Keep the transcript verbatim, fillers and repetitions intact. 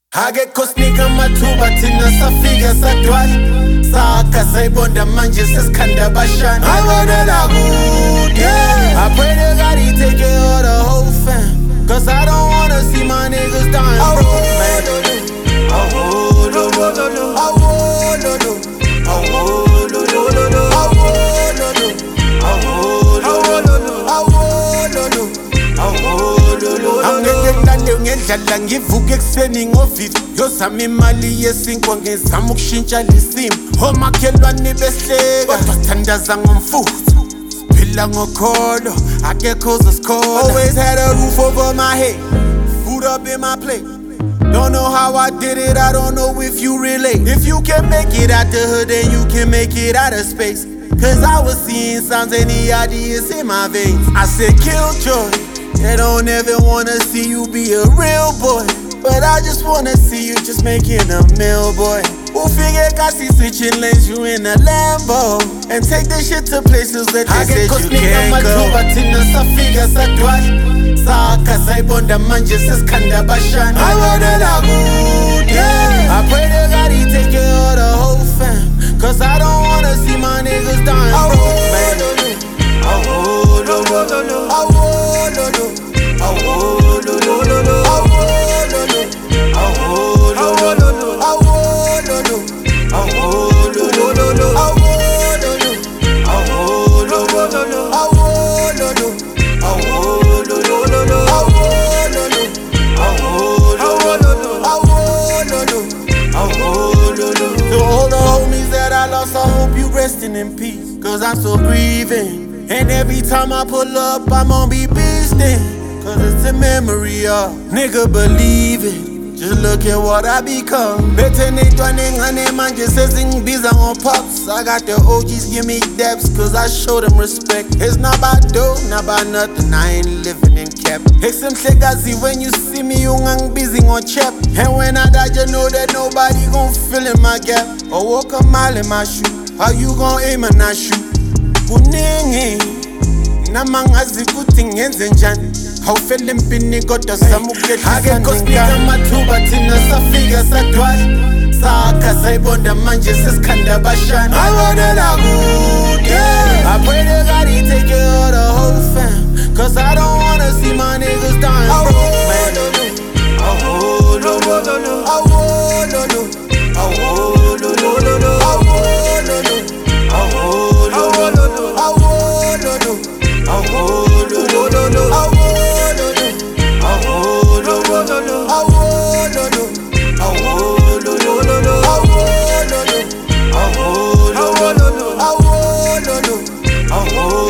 Akekho sinika amathuba thina safika sadwala sakha sayibonda manje sesikhanda abashana ayibonela kude. I pray to God he take care of the whole fam, cause I don't wanna see my niggas dying broke, man. Oh, no, no, no, no. Oh, no, no. Oh, no, no, no, no. Oh, no, no. Oh, no, no, no. Oh, no, no. Oh, no, no. Angeke ngilale ngendlala ngivuke ekuseni ngovivi yozama imali yesinkwa ngizama ukushintsha lesimo. Omakhelwane behleka kodwa sithandaza ngomfutho siphila ngokholo akekho uzosikhola. Always had a roof over my head, food up in my plate. Don't know how I did it, I don't know if you relate. If you can make it out the hood, then you can make it out of space. Cause I was seeing signs and the ideas in my veins. I said Killjoy, they don't ever wanna see you be a real boy, but I just wanna see you just making a meal, boy. Who figure I see switching lanes, you in a Lambo, and take this shit to places that they said you can't go. Sakha sayibonda manje sesikhanda abashana ayibonela kude. I pray to God he take care of the whole fam, cause I don't wanna see my niggas dying broke, man. Oh, no, no, no, no. Oh, no, no. Oh, no, no, no, no. Oh, no, no. Oh, no, no, no, no. Oh, no, no. Oh, no, no, no, no. Oh, no, no. Oh, no, no, no, no. Oh, no, no. Oh, no, no, no, no. Oh, no, no. Oh, no, no, no. Oh, no, no. Oh, no, no. To all the homies that I lost, I hope you resting in peace, cause I'm still grieving. And every time I pull up, I'm gon' be beastin', cause it's a memory of, nigga believe it. Just look at what I become. Better nitwane ngane manje sezingibiza ngo-pops. I got the O Gs give me depths, cause I show them respect. It's not about dough, not about nothing, I ain't living in cap. Eksemhlekazi when you see me ungangibizi ngo-chap. And when I die you know that nobody gon' fill in my gap or walk a mile in my shoe. How you gon' aim and not shoot? Kuningi namangazi kuthi ngenze njani, awufele empini kodwa zama ukukhetha. Akekho sinika amathuba thina safika sadwala sakha sayibonda manje sesikhanda abashana ayibonela kude. I pray to God he take care of the whole fam, cause I don't wanna see my niggas dying broke, man. Oh, no, no, no, no. Oh, no, no. Oh, no, no, no, no. Oh, no, no. Oh, no, no, no, no. Oh, no, no. Oh, no, no, no, no. Oh, no, no. Oh, no, no, no, no. Oh, no, no. Oh, no, no, no, no. Oh, no, no. Oh, no, no, no. Oh, no, no. Oh,